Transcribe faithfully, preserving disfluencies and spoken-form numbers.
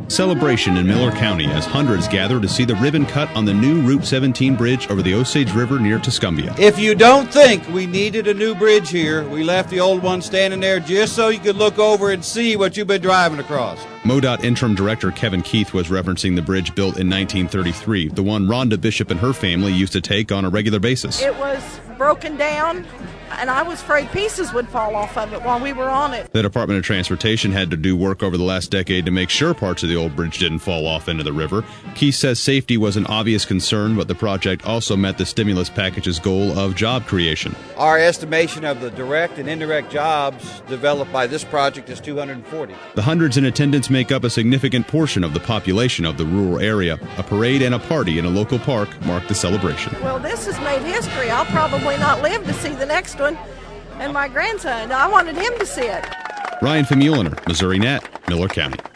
Celebration in Miller County as hundreds gather to see the ribbon cut on the new Route seventeen bridge over the Osage River near Tuscumbia. If you don't think we needed a new bridge here, we left the old one standing there just so you could look over and see what you've been driving across. MoDOT Interim Director Kevin Keith was referencing the bridge built in nineteen thirty-three, the one Rhonda Bishop and her family used to take on a regular basis. It was broken down, and I was afraid pieces would fall off of it while we were on it. The Department of Transportation had to do work over the last decade to make sure parts of the old bridge didn't fall off into the river. Keith says safety was an obvious concern, but the project also met the stimulus package's goal of job creation. Our estimation of the direct and indirect jobs developed by this project is two hundred forty. The hundreds in attendance make up a significant portion of the population of the rural area. A parade and a party in a local park marked the celebration. Well, this has made history. I'll probably not live to see the next one. And my grandson, I wanted him to see it. Ryan Famuliner, Missouri Net, Miller County.